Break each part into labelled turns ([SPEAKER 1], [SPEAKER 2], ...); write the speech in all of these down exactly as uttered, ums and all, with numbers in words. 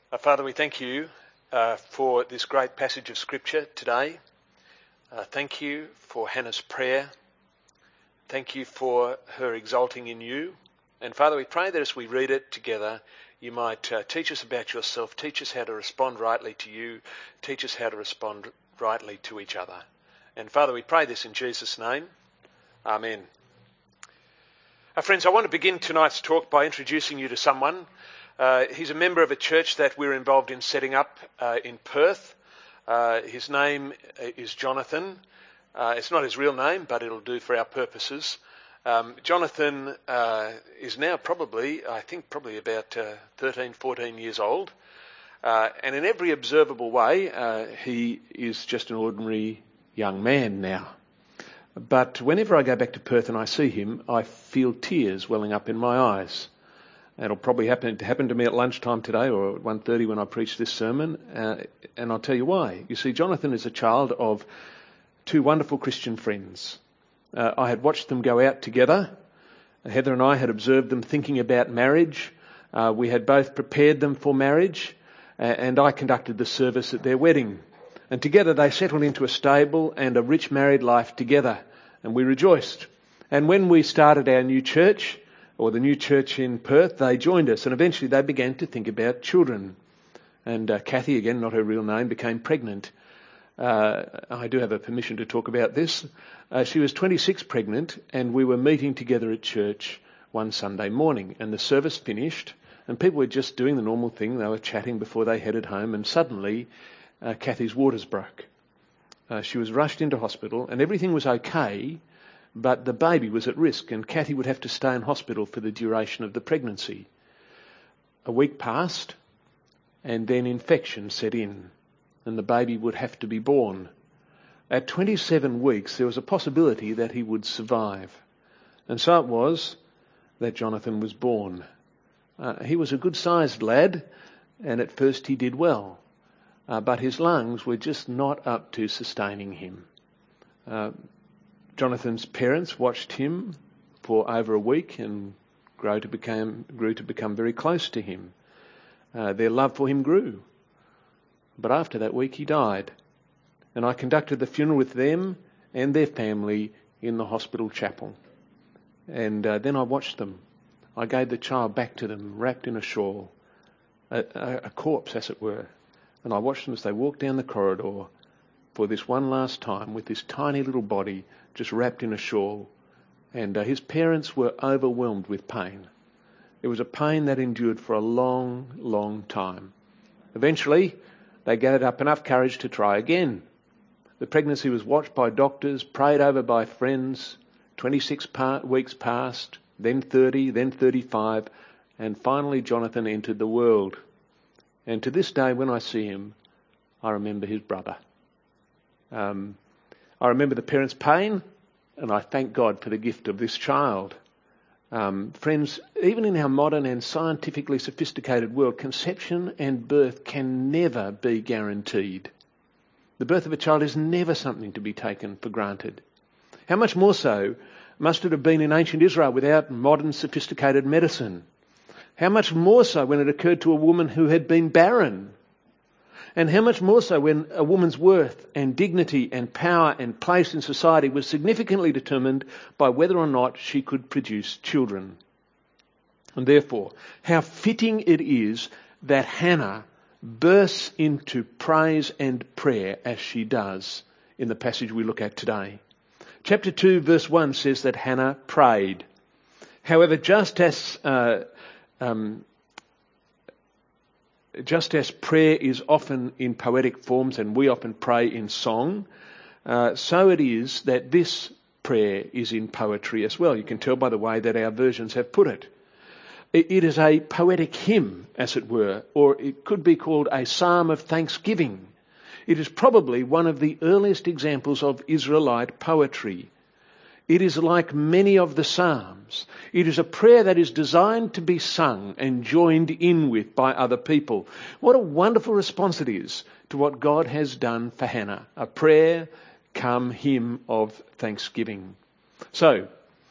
[SPEAKER 1] Uh, Father, we thank you uh, for this great passage of Scripture today. Uh, thank you for Hannah's prayer. Thank you for her exalting in you. And Father, we pray that as we read it together, you might uh, teach us about yourself, teach us how to respond rightly to you, teach us how to respond rightly to each other. And Father, we pray this in Jesus' name. Amen. Uh, friends, I want to begin tonight's talk by introducing you to someone. Uh, he's a member of a church that we're involved in setting up uh, in Perth. Uh, his name is Jonathan. Uh, it's not his real name, but it'll do for our purposes. Um, Jonathan uh, is now probably, I think, probably about uh, thirteen, fourteen years old. Uh, and in every observable way, uh, he is just an ordinary young man now. But whenever I go back to Perth and I see him, I feel tears welling up in my eyes. It'll probably happen to happen to me at lunchtime today or at one thirty when I preach this sermon. Uh, and I'll tell you why. You see, Jonathan is a child of two wonderful Christian friends. Uh, I had watched them go out together. Heather and I had observed them thinking about marriage. Uh, we had both prepared them for marriage. Uh, and I conducted the service at their wedding. And together they settled into a stable and a rich married life together. And we rejoiced. And when we started our new church, or the new church in Perth, they joined us, and eventually they began to think about children. And uh, Kathy, again, not her real name, became pregnant. Uh, I do have a permission to talk about this. Uh, she was twenty-six pregnant, and we were meeting together at church one Sunday morning, and the service finished, and people were just doing the normal thing. They were chatting before they headed home, and suddenly uh, Kathy's waters broke. Uh, she was rushed into hospital, and everything was okay, but the baby was at risk, and Kathy would have to stay in hospital for the duration of the pregnancy. A week passed, and then infection set in, and the baby would have to be born. At twenty-seven weeks, there was a possibility that he would survive. And so it was that Jonathan was born. Uh, he was a good-sized lad, and at first he did well, uh, but his lungs were just not up to sustaining him. Uh, Jonathan's parents watched him for over a week and grew to become, grew to become very close to him. Uh, their love for him grew. But after that week he died. And I conducted the funeral with them and their family in the hospital chapel. And uh, then I watched them. I gave the child back to them, wrapped in a shawl, a, a, a corpse as it were. And I watched them as they walked down the corridor for this one last time with this tiny little body just wrapped in a shawl. And uh, his parents were overwhelmed with pain. It was a pain that endured for a long, long time. Eventually, they gathered up enough courage to try again. The pregnancy was watched by doctors, prayed over by friends. twenty-six pa- weeks passed, then thirty, then thirty-five, and finally Jonathan entered the world. And to this day, when I see him, I remember his brother. Um, I remember the parents' pain, and I thank God for the gift of this child. Um, friends, even in our modern and scientifically sophisticated world, conception and birth can never be guaranteed. The birth of a child is never something to be taken for granted. How much more so must it have been in ancient Israel without modern sophisticated medicine? How much more so when it occurred to a woman who had been barren? And how much more so when a woman's worth and dignity and power and place in society was significantly determined by whether or not she could produce children. And therefore, how fitting it is that Hannah bursts into praise and prayer as she does in the passage we look at today. Chapter two, verse one says that Hannah prayed. However, just as... Uh, um, Just as prayer is often in poetic forms and we often pray in song, uh, so it is that this prayer is in poetry as well. You can tell by the way that our versions have put it. It, it is a poetic hymn, as it were, or it could be called a psalm of thanksgiving. It is probably one of the earliest examples of Israelite poetry. It is like many of the Psalms. It is a prayer that is designed to be sung and joined in with by other people. What a wonderful response it is to what God has done for Hannah. A prayer come hymn of thanksgiving. So,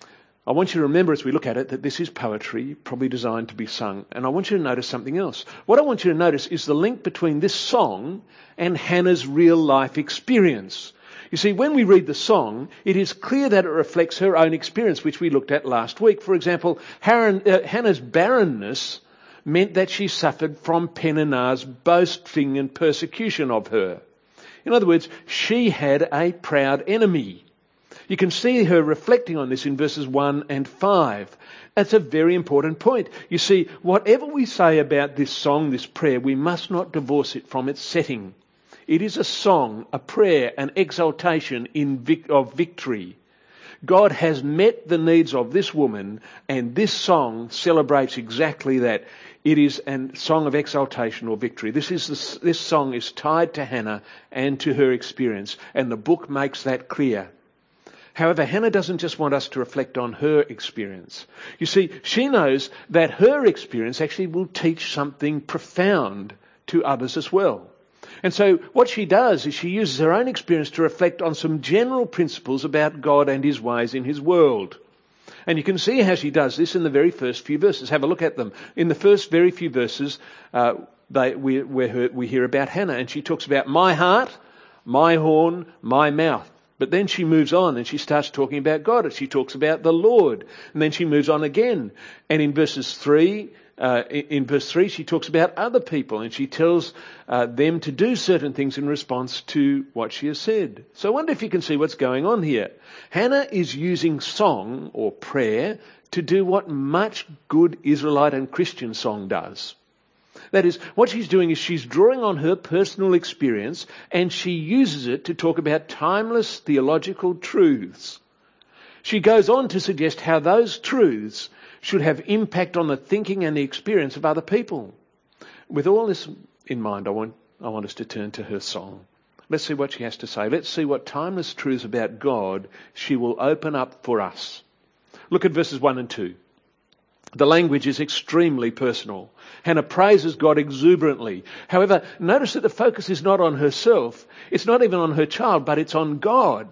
[SPEAKER 1] I want you to remember as we look at it that this is poetry, probably designed to be sung. And I want you to notice something else. What I want you to notice is the link between this song and Hannah's real life experience. You see, when we read the song, it is clear that it reflects her own experience, which we looked at last week. For example, Hannah's barrenness meant that she suffered from Peninnah's boasting and persecution of her. In other words, she had a proud enemy. You can see her reflecting on this in verses one and five. That's a very important point. You see, whatever we say about this song, this prayer, we must not divorce it from its setting. It is a song, a prayer, an exaltation in vic- of victory. God has met the needs of this woman, and this song celebrates exactly that. It is a song of exaltation or victory. This is the, this song is tied to Hannah and to her experience, and the book makes that clear. However, Hannah doesn't just want us to reflect on her experience. You see, she knows that her experience actually will teach something profound to others as well. And so what she does is she uses her own experience to reflect on some general principles about God and his ways in his world. And you can see how she does this in the very first few verses. Have a look at them. In the first very few verses, uh, they, we, we, we hear about Hannah, and she talks about my heart, my horn, my mouth. But then she moves on and she starts talking about God, and she talks about the Lord. And then she moves on again. And in verses three, uh, in verse three, she talks about other people, and she tells uh, them to do certain things in response to what she has said. So I wonder if you can see what's going on here. Hannah is using song or prayer to do what much good Israelite and Christian song does. That is, what she's doing is she's drawing on her personal experience, and she uses it to talk about timeless theological truths. She goes on to suggest how those truths should have impact on the thinking and the experience of other people. With all this in mind, I want, I want us to turn to her song. Let's see what she has to say. Let's see what timeless truths about God she will open up for us. Look at verses one and two. The language is extremely personal. Hannah praises God exuberantly. However, notice that the focus is not on herself. It's not even on her child, but it's on God.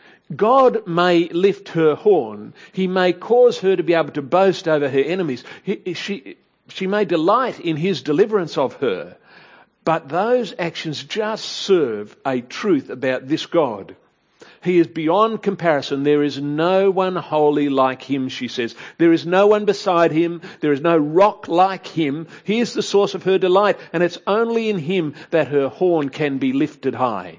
[SPEAKER 1] God may lift her horn. He may cause her to be able to boast over her enemies. He, she, she may delight in his deliverance of her. But those actions just serve a truth about this God. He is beyond comparison. There is no one holy like him, she says. There is no one beside him. There is no rock like him. He is the source of her delight, and it's only in him that her horn can be lifted high.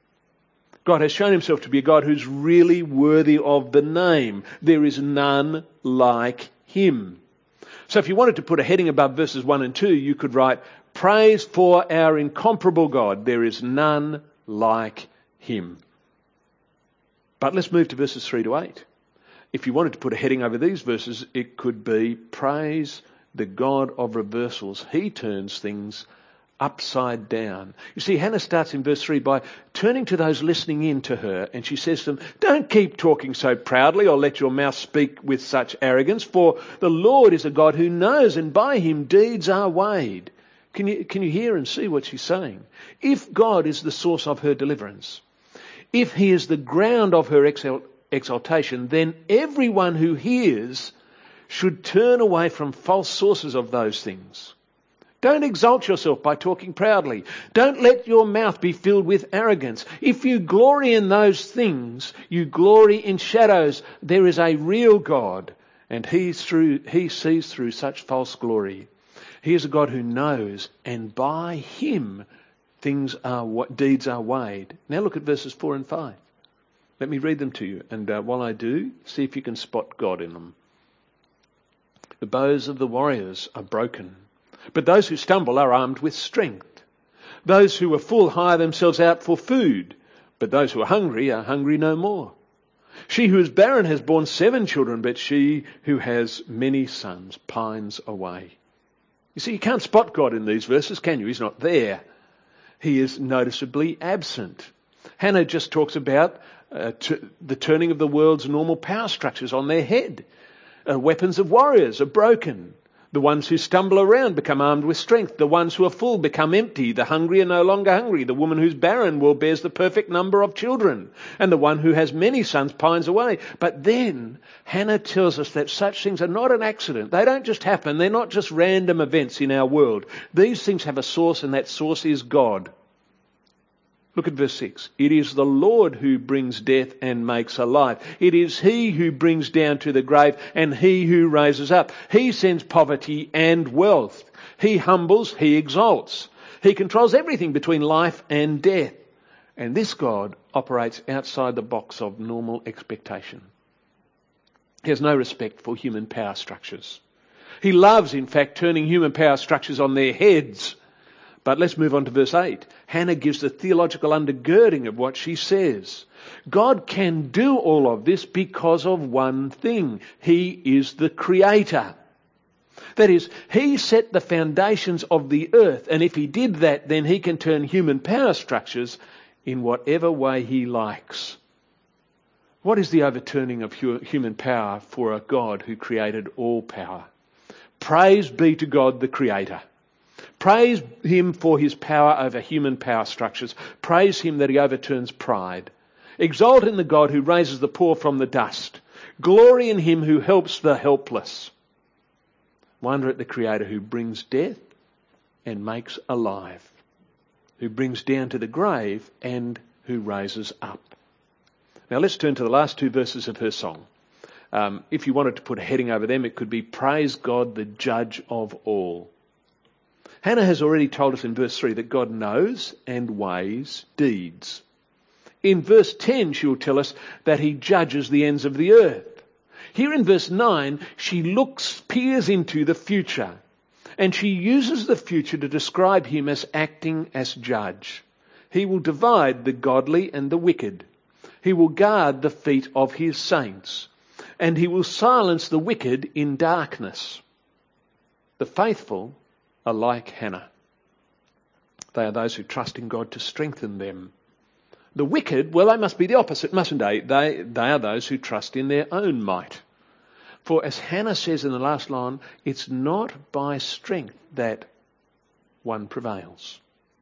[SPEAKER 1] God has shown himself to be a God who's really worthy of the name. There is none like him. So if you wanted to put a heading above verses one and two, you could write, praise for our incomparable God. There is none like him. But let's move to verses three to eight. If you wanted to put a heading over these verses, it could be, praise the God of reversals. He turns things upside down. You see, Hannah starts in verse three by turning to those listening in to her, and she says to them, don't keep talking so proudly or let your mouth speak with such arrogance, for the Lord is a God who knows, and by him deeds are weighed. Can you, can you hear and see what she's saying? If God is the source of her deliverance, if he is the ground of her exaltation, then everyone who hears should turn away from false sources of those things. Don't exalt yourself by talking proudly. Don't let your mouth be filled with arrogance. If you glory in those things, you glory in shadows. There is a real God, and he, through, he sees through such false glory. He is a God who knows, and by him things are, what deeds are weighed. Now look at verses four and five. Let me read them to you, and uh, while I do, see if you can spot God in them. The bows of the warriors are broken, but those who stumble are armed with strength. Those who are full hire themselves out for food, but those who are hungry are hungry no more. She who is barren has borne seven children, but she who has many sons pines away. You see, you can't spot God in these verses, can you? He's not there. He is noticeably absent. Hannah just talks about uh, t- the turning of the world's normal power structures on their head. Uh, weapons of warriors are broken. The ones who stumble around become armed with strength. The ones who are full become empty. The hungry are no longer hungry. The woman who's barren will bears the perfect number of children. And the one who has many sons pines away. But then Hannah tells us that such things are not an accident. They don't just happen. They're not just random events in our world. These things have a source, and that source is God. Look at verse six. It is the Lord who brings death and makes alive. It is He who brings down to the grave and He who raises up. He sends poverty and wealth. He humbles, He exalts. He controls everything between life and death. And this God operates outside the box of normal expectation. He has no respect for human power structures. He loves, in fact, turning human power structures on their heads. But let's move on to verse eight. Hannah gives the theological undergirding of what she says. God can do all of this because of one thing. He is the Creator. That is, He set the foundations of the earth, and if He did that, then He can turn human power structures in whatever way He likes. What is the overturning of human power for a God who created all power? Praise be to God the Creator. Praise Him for His power over human power structures. Praise Him that He overturns pride. Exalt in the God who raises the poor from the dust. Glory in Him who helps the helpless. Wonder at the Creator who brings death and makes alive. Who brings down to the grave and who raises up. Now let's turn to the last two verses of her song. Um, if you wanted to put a heading over them, it could be Praise God the Judge of all. Hannah has already told us in verse three that God knows and weighs deeds. In verse ten, she will tell us that He judges the ends of the earth. Here in verse nine, she looks, peers into the future, and she uses the future to describe Him as acting as judge. He will divide the godly and the wicked. He will guard the feet of His saints, and He will silence the wicked in darkness. The faithful are like Hannah. They are those who trust in God to strengthen them. The wicked, well, they must be the opposite, mustn't they? They, they are those who trust in their own might. For as Hannah says in the last line, it's not by strength that one prevails.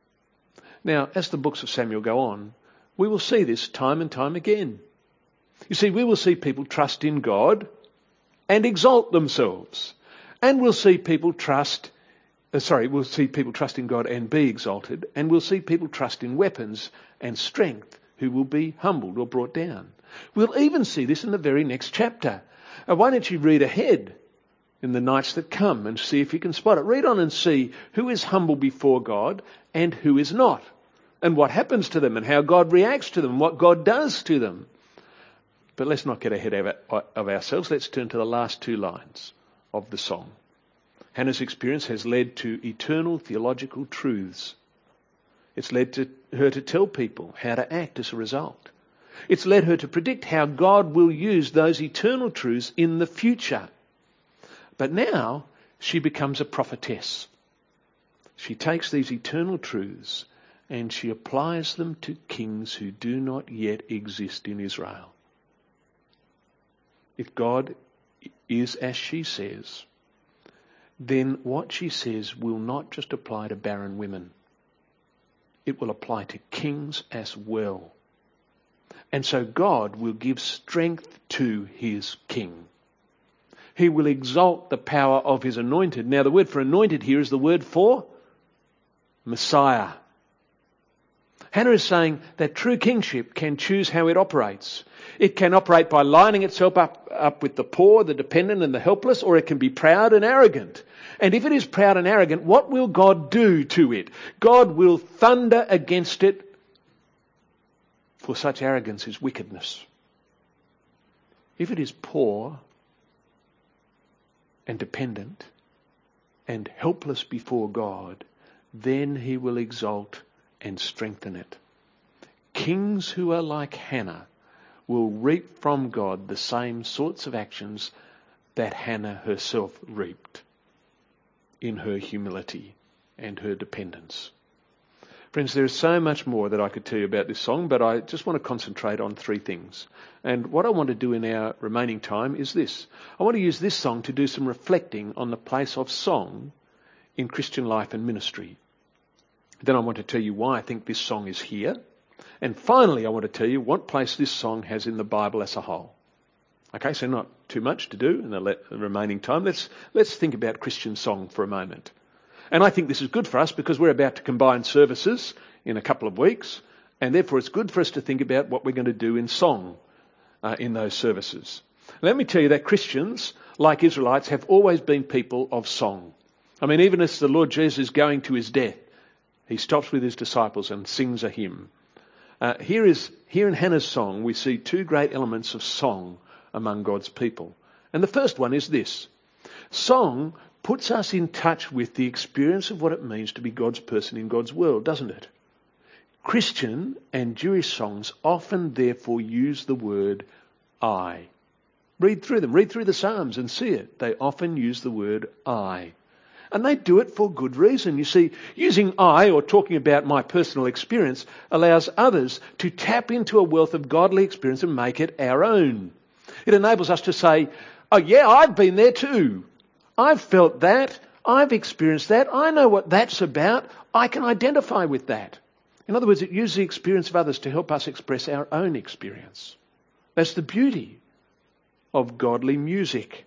[SPEAKER 1] Now, as the books of Samuel go on, we will see this time and time again. You see, we will see people trust in God and exalt themselves. And we'll see people trust Uh, sorry, we'll see people trust in God and be exalted, and we'll see people trust in weapons and strength who will be humbled or brought down. We'll even see this in the very next chapter. Uh, why don't you read ahead in the nights that come and see if you can spot it. Read on and see who is humble before God and who is not, and what happens to them and how God reacts to them, what God does to them. But let's not get ahead of, it, of ourselves. Let's turn to the last two lines of the song. Hannah's experience has led to eternal theological truths. It's led to her to tell people how to act as a result. It's led her to predict how God will use those eternal truths in the future. But now she becomes a prophetess. She takes these eternal truths and she applies them to kings who do not yet exist in Israel. If God is as she says, then what she says will not just apply to barren women. It will apply to kings as well. And so God will give strength to his king. He will exalt the power of his anointed. Now the word for anointed here is the word for Messiah. Hannah is saying that true kingship can choose how it operates. It can operate by lining itself up, up with the poor, the dependent and the helpless, or it can be proud and arrogant. And if it is proud and arrogant, what will God do to it? God will thunder against it, for such arrogance is wickedness. If it is poor and dependent and helpless before God, then he will exalt and strengthen it. Kings who are like Hannah will reap from God the same sorts of actions that Hannah herself reaped in her humility and her dependence. Friends, there is so much more that I could tell you about this song, but I just want to concentrate on three things. And what I want to do in our remaining time is this. I want to use this song to do some reflecting on the place of song in Christian life and ministry. Then I want to tell you why I think this song is here. And finally, I want to tell you what place this song has in the Bible as a whole. Okay, so not too much to do in the, le- the remaining time. Let's, let's think about Christian song for a moment. And I think this is good for us because we're about to combine services in a couple of weeks, and therefore it's good for us to think about what we're going to do in song uh, in those services. Let me tell you that Christians, like Israelites, have always been people of song. I mean, even as the Lord Jesus is going to his death, he stops with his disciples and sings a hymn. Uh, here is here in Hannah's song, we see two great elements of song among God's people. And the first one is this. Song puts us in touch with the experience of what it means to be God's person in God's world, doesn't it? Christian and Jewish songs often therefore use the word I. Read through them, read through the Psalms and see it. They often use the word I. And they do it for good reason. You see, using I, or talking about my personal experience, allows others to tap into a wealth of godly experience and make it our own. It enables us to say, oh yeah, I've been there too. I've felt that. I've experienced that. I know what that's about. I can identify with that. In other words, it uses the experience of others to help us express our own experience. That's the beauty of godly music.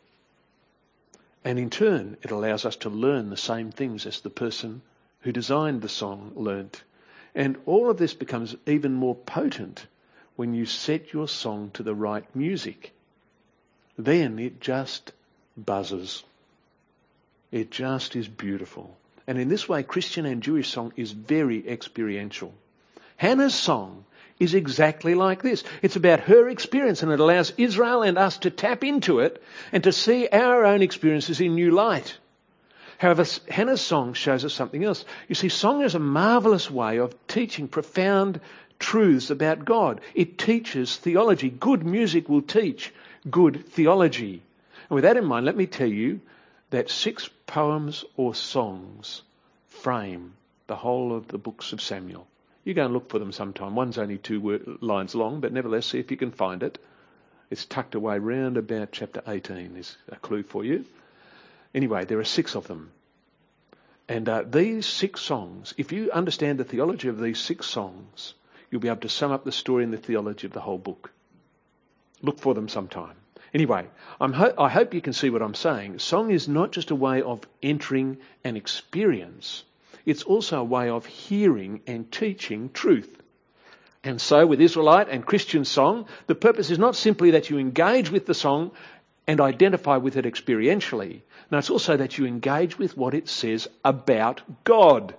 [SPEAKER 1] And in turn, it allows us to learn the same things as the person who designed the song learnt. And all of this becomes even more potent when you set your song to the right music. Then it just buzzes. It just is beautiful. And in this way, Christian and Jewish song is very experiential. Hannah's song is exactly like this. It's about her experience, and it allows Israel and us to tap into it and to see our own experiences in new light. However, Hannah's song shows us something else. You see, song is a marvellous way of teaching profound truths about God. It teaches theology. Good music will teach good theology. And with that in mind, let me tell you that six poems or songs frame the whole of the books of Samuel. You go and look for them sometime. One's only two word, lines long, but nevertheless, see if you can find it. It's tucked away round about chapter eighteen is a clue for you. Anyway, there are six of them. And uh, these six songs, if you understand the theology of these six songs, you'll be able to sum up the story and the theology of the whole book. Look for them sometime. Anyway, I'm ho- I hope you can see what I'm saying. Song is not just a way of entering an experience. It's also a way of hearing and teaching truth. And so with Israelite and Christian song, the purpose is not simply that you engage with the song and identify with it experientially. No, it's also that you engage with what it says about God.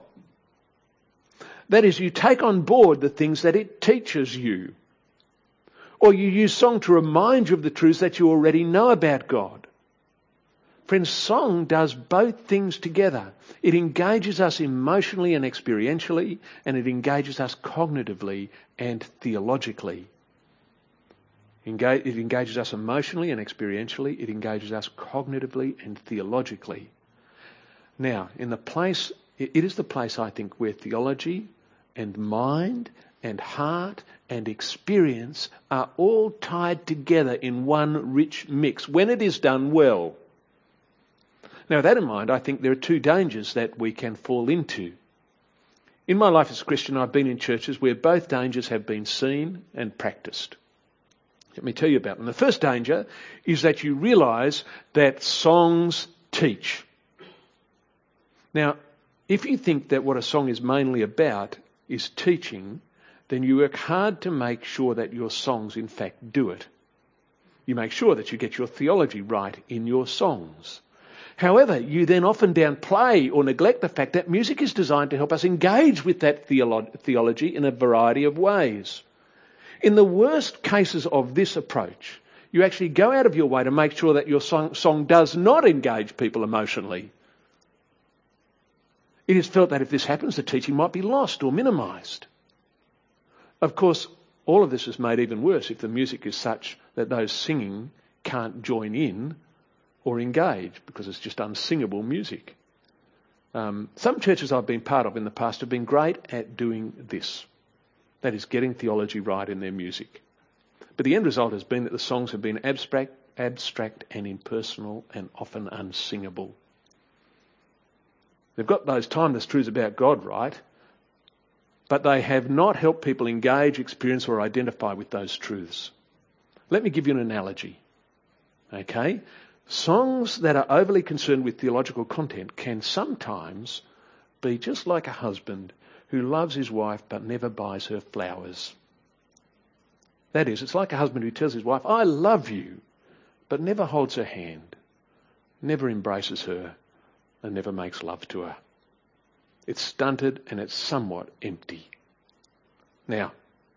[SPEAKER 1] That is, you take on board the things that it teaches you. Or you use song to remind you of the truths that you already know about God. Friends, song does both things together. It engages us emotionally and experientially, and it engages us cognitively and theologically. It engages us emotionally and experientially. It engages us cognitively and theologically. Now, in the place, it is the place, I think, where theology and mind and heart and experience are all tied together in one rich mix when it is done well. Now, with that in mind, I think there are two dangers that we can fall into. In my life as a Christian, I've been in churches where both dangers have been seen and practiced. Let me tell you about them. The first danger is that you realise that songs teach. Now, if you think that what a song is mainly about is teaching, then you work hard to make sure that your songs in fact do it. You make sure that you get your theology right in your songs. However, you then often downplay or neglect the fact that music is designed to help us engage with that theolo- theology in a variety of ways. In the worst cases of this approach, you actually go out of your way to make sure that your song, song does not engage people emotionally. It is felt that if this happens, the teaching might be lost or minimised. Of course, all of this is made even worse if the music is such that those singing can't join in or engage because it's just unsingable music. Um, some churches I've been part of in the past have been great at doing this. That is, getting theology right in their music. But the end result has been that the songs have been abstract, abstract and impersonal and often unsingable. They've got those timeless truths about God right, but they have not helped people engage, experience or identify with those truths. Let me give you an analogy. Okay? Songs that are overly concerned with theological content can sometimes be just like a husband who loves his wife but never buys her flowers. That is, it's like a husband who tells his wife, I love you, but never holds her hand, never embraces her, and never makes love to her. It's stunted and it's somewhat empty. Now,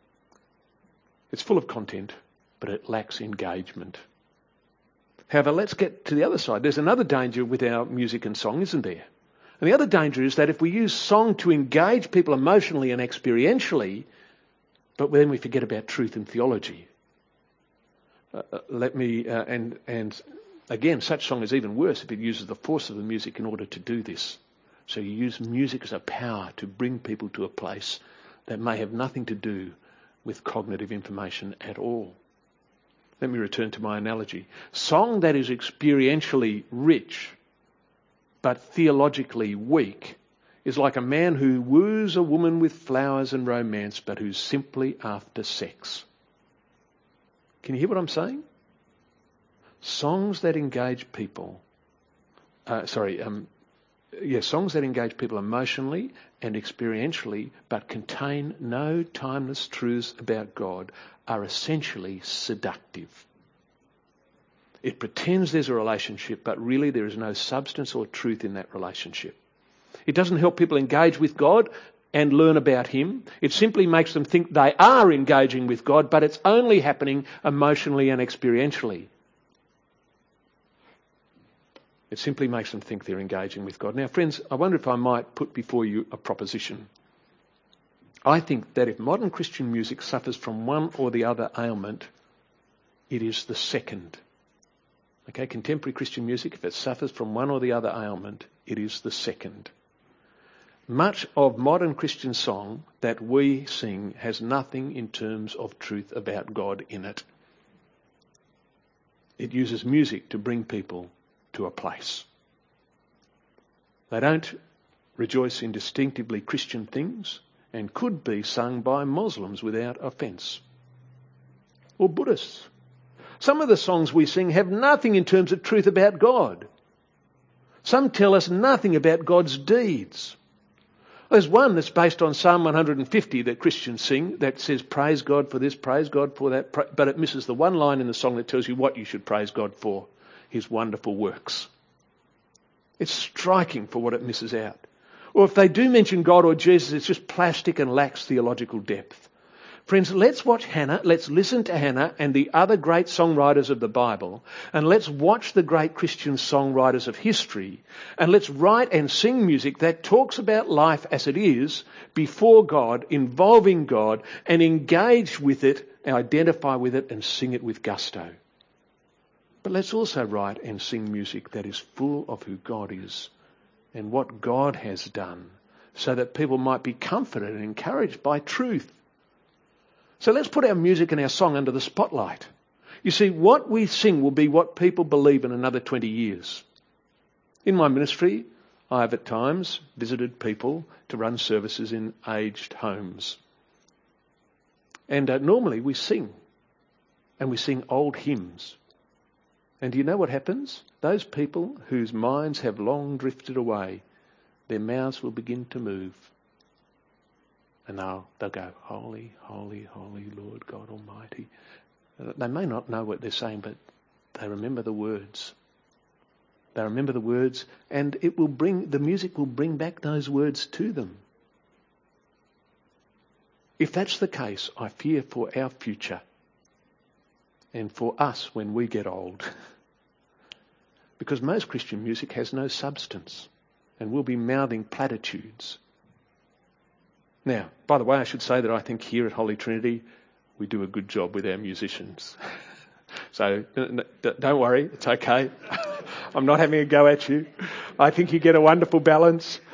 [SPEAKER 1] it's full of content, but it lacks engagement. However, let's get to the other side. There's another danger with our music and song, isn't there? And the other danger is that if we use song to engage people emotionally and experientially, but then we forget about truth and theology. Uh, let me, uh, and, and again, such song is even worse if it uses the force of the music in order to do this. So you use music as a power to bring people to a place that may have nothing to do with cognitive information at all. Let me return to my analogy. Song that is experientially rich but theologically weak is like a man who woos a woman with flowers and romance but who's simply after sex. Can you hear what I'm saying? Songs that engage people, uh, sorry, um, yeah, songs that engage people emotionally and experientially but contain no timeless truths about God are essentially seductive. It pretends there's a relationship, but really there is no substance or truth in that relationship. It doesn't help people engage with God and learn about Him. It simply makes them think they are engaging with God, but it's only happening emotionally and experientially. It simply makes them think they're engaging with God. Now, friends, I wonder if I might put before you a proposition. I think that if modern Christian music suffers from one or the other ailment, it is the second. Okay, contemporary Christian music, if it suffers from one or the other ailment, it is the second. Much of modern Christian song that we sing has nothing in terms of truth about God in it. It uses music to bring people to a place. They don't rejoice in distinctively Christian things and could be sung by Muslims without offence. Or Buddhists. Some of the songs we sing have nothing in terms of truth about God. Some tell us nothing about God's deeds. There's one that's based on Psalm one hundred fifty that Christians sing that says, praise God for this, praise God for that, but it misses the one line in the song that tells you what you should praise God for, His wonderful works. It's striking for what it misses out. Or if they do mention God or Jesus, it's just plastic and lacks theological depth. Friends, let's watch Hannah, let's listen to Hannah and the other great songwriters of the Bible, and let's watch the great Christian songwriters of history, and let's write and sing music that talks about life as it is, before God, involving God, and engage with it, identify with it, and sing it with gusto. But let's also write and sing music that is full of who God is and what God has done, so that people might be comforted and encouraged by truth. So let's put our music and our song under the spotlight. You see, what we sing will be what people believe in another twenty years. In my ministry, I have at times visited people to run services in aged homes. And uh, normally we sing, and we sing old hymns. And do you know what happens? Those people whose minds have long drifted away, their mouths will begin to move. And they'll, they'll go, holy, holy, holy Lord God Almighty. They may not know what they're saying, but they remember the words. They remember the words, and it will bring, the music will bring back those words to them. If that's the case, I fear for our future and for us when we get old. Because most Christian music has no substance and we'll be mouthing platitudes. Now, by the way, I should say that I think here at Holy Trinity, we do a good job with our musicians. So don't worry, it's okay. I'm not having a go at you. I think you get a wonderful balance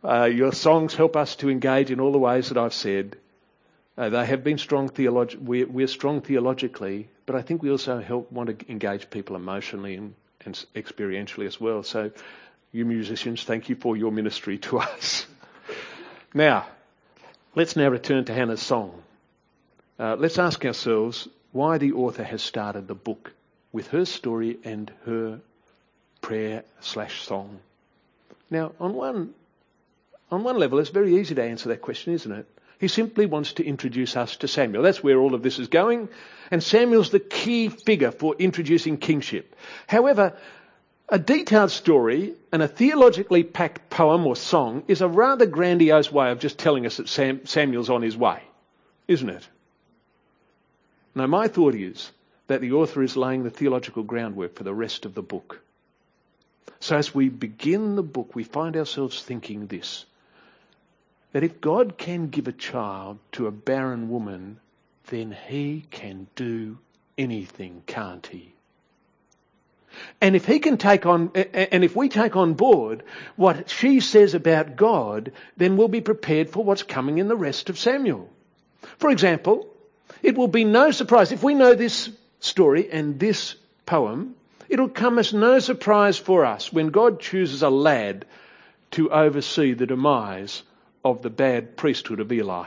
[SPEAKER 1] Uh, your songs help us to engage in all the ways that I've said. Uh, they have been strong theolog- we're, we're strong theologically, but I think we also help want to engage people emotionally and, and experientially as well. So you musicians, thank you for your ministry to us. Now, let's now return to Hannah's song. Uh, let's ask ourselves why the author has started the book with her story and her prayer slash song. Now, on one, on one level, it's very easy to answer that question, isn't it? He simply wants to introduce us to Samuel. That's where all of this is going. And Samuel's the key figure for introducing kingship. However, a detailed story and a theologically packed poem or song is a rather grandiose way of just telling us that Sam, Samuel's on his way, isn't it? Now, my thought is that the author is laying the theological groundwork for the rest of the book. So as we begin the book, we find ourselves thinking this, that if God can give a child to a barren woman, then he can do anything, can't he? And if he can take on, and if we take on board what she says about God, then we'll be prepared for what's coming in the rest of Samuel. For example, it will be no surprise, if we know this story and this poem, it'll come as no surprise for us when God chooses a lad to oversee the demise of the bad priesthood of Eli.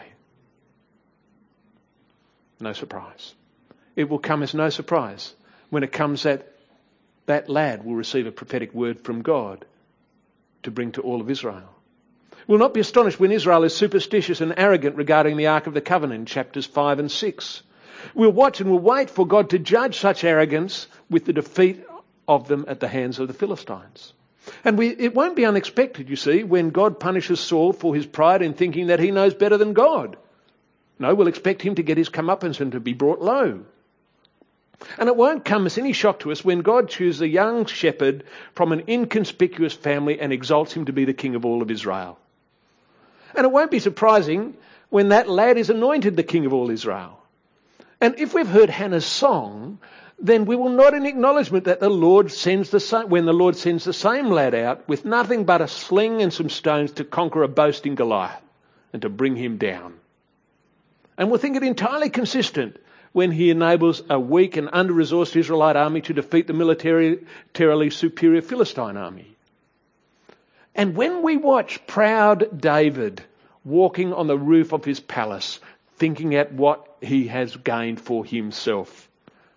[SPEAKER 1] No surprise. It will come as no surprise when it comes that that lad will receive a prophetic word from God to bring to all of Israel. We'll not be astonished when Israel is superstitious and arrogant regarding the Ark of the Covenant in chapters five and six. We'll watch and we'll wait for God to judge such arrogance with the defeat of them at the hands of the Philistines. And we, it won't be unexpected, you see, when God punishes Saul for his pride in thinking that he knows better than God. No, we'll expect him to get his comeuppance and to be brought low. And it won't come as any shock to us when God chooses a young shepherd from an inconspicuous family and exalts him to be the king of all of Israel. And it won't be surprising when that lad is anointed the king of all Israel. And if we've heard Hannah's song, then we will nod in acknowledgement that the Lord sends the same, when the Lord sends the same lad out with nothing but a sling and some stones to conquer a boasting Goliath and to bring him down. And we'll think it entirely consistent when he enables a weak and under-resourced Israelite army to defeat the militarily superior Philistine army. And when we watch proud David walking on the roof of his palace, thinking at what he has gained for himself,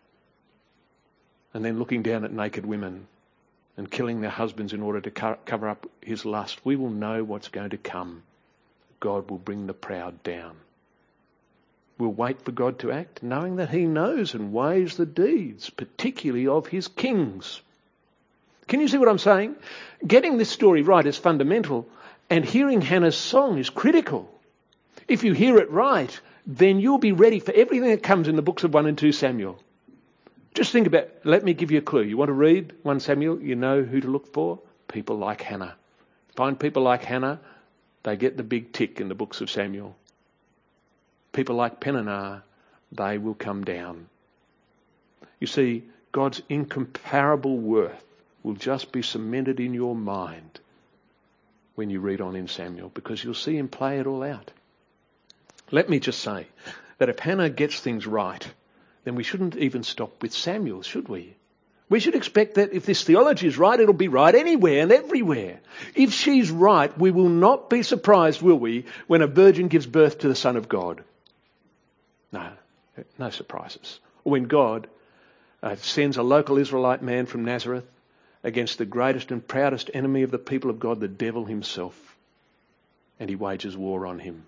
[SPEAKER 1] and then looking down at naked women and killing their husbands in order to co- cover up his lust, we will know what's going to come. God will bring the proud down. We'll wait for God to act, knowing that he knows and weighs the deeds, particularly of his kings. Can you see what I'm saying? Getting this story right is fundamental, and hearing Hannah's song is critical. If you hear it right, then you'll be ready for everything that comes in the books of First and Second Samuel. Just think about, let me give you a clue. You want to read First Samuel? You know who to look for? People like Hannah. Find people like Hannah, they get the big tick in the books of Samuel. People like Peninnah, they will come down. You see, God's incomparable worth will just be cemented in your mind when you read on in Samuel, because you'll see him play it all out. Let me just say that if Hannah gets things right, then we shouldn't even stop with Samuel, should we? We should expect that if this theology is right, it'll be right anywhere and everywhere. If she's right, we will not be surprised, will we, when a virgin gives birth to the Son of God? No, no surprises. Or when God uh, sends a local Israelite man from Nazareth against the greatest and proudest enemy of the people of God, the devil himself, and he wages war on him.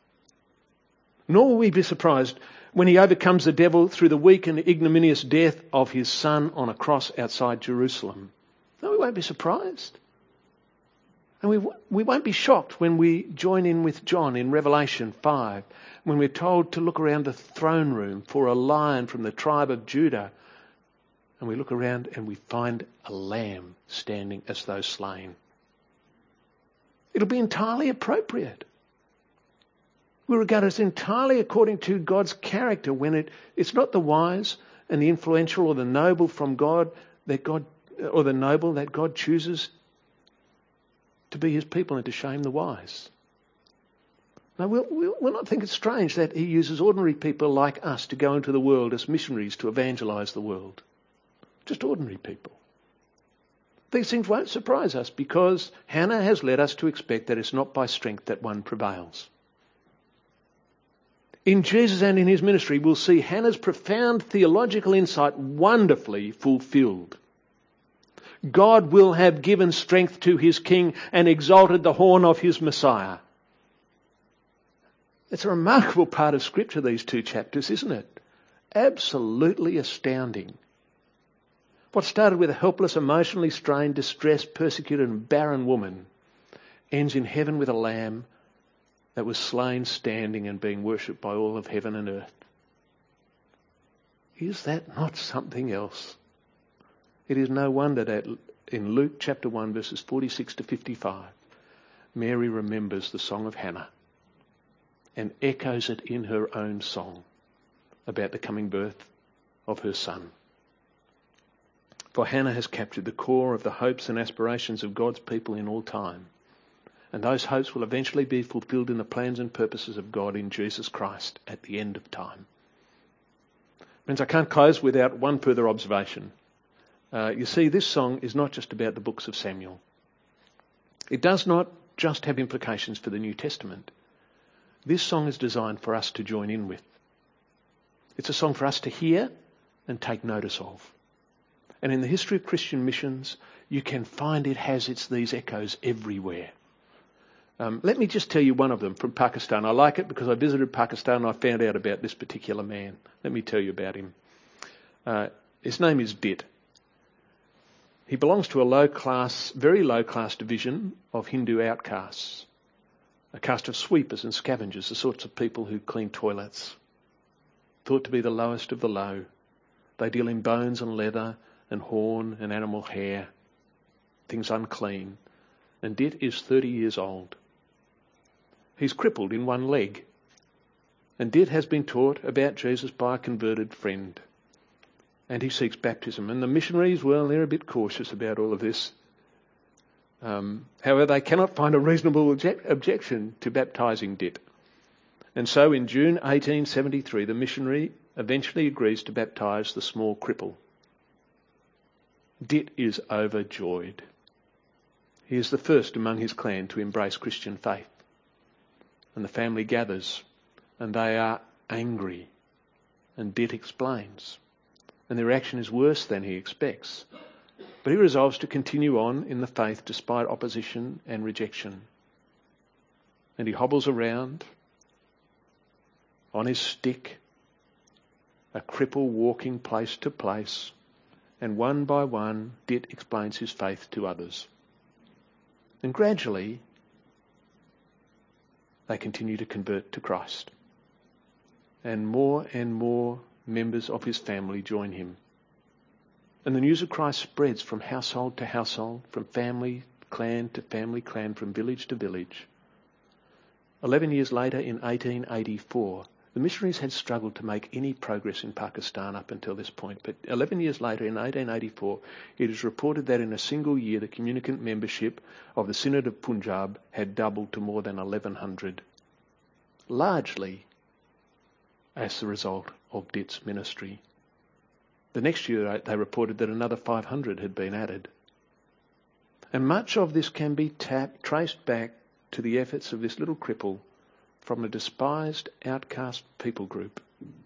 [SPEAKER 1] Nor will we be surprised when he overcomes the devil through the weak and ignominious death of his son on a cross outside Jerusalem. No, we won't be surprised. And we, we won't be shocked when we join in with John in Revelation five, when we're told to look around the throne room for a lion from the tribe of Judah. And we look around and we find a lamb standing as though slain. It'll be entirely appropriate. We regard it as entirely according to God's character when it, it's not the wise and the influential or the noble from God that God, or the noble that God chooses to be his people and to shame the wise. Now, we'll, we'll, we'll not think it's strange that he uses ordinary people like us to go into the world as missionaries to evangelise the world. Just ordinary people. These things won't surprise us because Hannah has led us to expect that it's not by strength that one prevails. In Jesus and in his ministry, we'll see Hannah's profound theological insight wonderfully fulfilled. God will have given strength to his king and exalted the horn of his Messiah. It's a remarkable part of Scripture, these two chapters, isn't it? Absolutely astounding. What started with a helpless, emotionally strained, distressed, persecuted and barren woman ends in heaven with a lamb that was slain standing and being worshipped by all of heaven and earth. Is that not something else? It is no wonder that in Luke chapter one verses forty-six to fifty-five, Mary remembers the song of Hannah and echoes it in her own song about the coming birth of her son. For Hannah has captured the core of the hopes and aspirations of God's people in all time. And those hopes will eventually be fulfilled in the plans and purposes of God in Jesus Christ at the end of time. Friends, I can't close without one further observation. Uh, you see, this song is not just about the books of Samuel. It does not just have implications for the New Testament. This song is designed for us to join in with. It's a song for us to hear and take notice of. And in the history of Christian missions, you can find it has its these echoes everywhere. Um, let me just tell you one of them from Pakistan. I like it because I visited Pakistan and I found out about this particular man. Let me tell you about him. Uh, his name is Dit. He belongs to a low-class, very low-class division of Hindu outcasts, a caste of sweepers and scavengers, the sorts of people who clean toilets, thought to be the lowest of the low. They deal in bones and leather and horn and animal hair, things unclean. And Dit is thirty years old. He's crippled in one leg. And Dit has been taught about Jesus by a converted friend. And he seeks baptism. And the missionaries, well, they're a bit cautious about all of this. Um, however, they cannot find a reasonable object- objection to baptising Dit. And so in June eighteen seventy-three, the missionary eventually agrees to baptise the small cripple. Dit is overjoyed. He is the first among his clan to embrace Christian faith. And the family gathers, and they are angry. And Dit explains. And their reaction is worse than he expects. But he resolves to continue on in the faith despite opposition and rejection. And he hobbles around on his stick, a cripple walking place to place, and one by one Dit explains his faith to others. And gradually, they continue to convert to Christ. And more and more members of his family join him. And the news of Christ spreads from household to household, from family clan to family clan, from village to village. Eleven years later, in eighteen eighty-four, the missionaries had struggled to make any progress in Pakistan up until this point. But eleven years later, in eighteen eighty-four, it is reported that in a single year, the communicant membership of the Synod of Punjab had doubled to more than eleven hundred. Largely as the result of Dit's ministry. The next year they reported that another five hundred had been added. And much of this can be tapped, traced back to the efforts of this little cripple from a despised, outcast people group.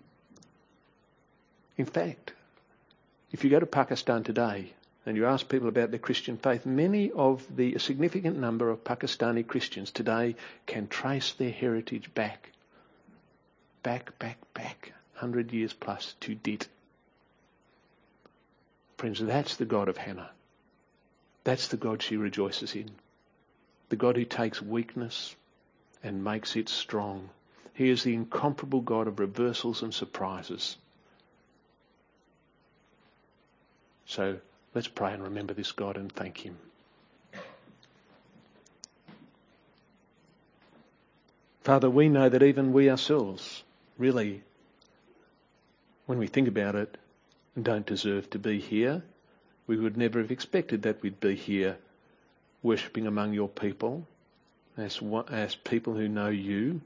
[SPEAKER 1] In fact, if you go to Pakistan today and you ask people about their Christian faith, many of the a significant number of Pakistani Christians today can trace their heritage back, back, back, back, one hundred years plus to Dit. Friends, that's the God of Hannah. That's the God she rejoices in. The God who takes weakness and makes it strong. He is the incomparable God of reversals and surprises. So let's pray and remember this God and thank him. Father, we know that even we ourselves, really, when we think about it, don't deserve to be here. We would never have expected that we'd be here worshipping among your people as, as people who know you.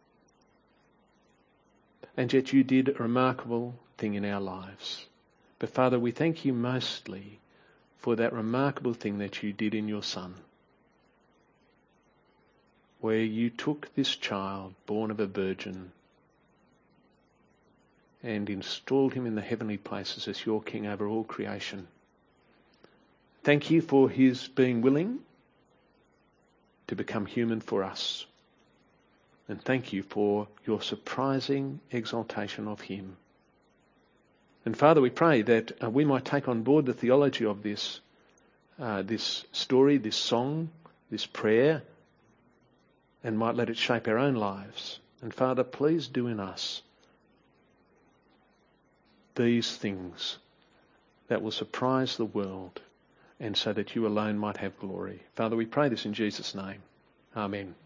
[SPEAKER 1] And yet you did a remarkable thing in our lives. But Father, we thank you mostly for that remarkable thing that you did in your Son, where you took this child born of a virgin and installed him in the heavenly places as your King over all creation. Thank you for his being willing to become human for us. And thank you for your surprising exaltation of him. And Father, we pray that uh, we might take on board the theology of this, uh, this story, this song, this prayer, and might let it shape our own lives. And Father, please do in us these things that will surprise the world, and so that you alone might have glory. Father, we pray this in Jesus' name. Amen.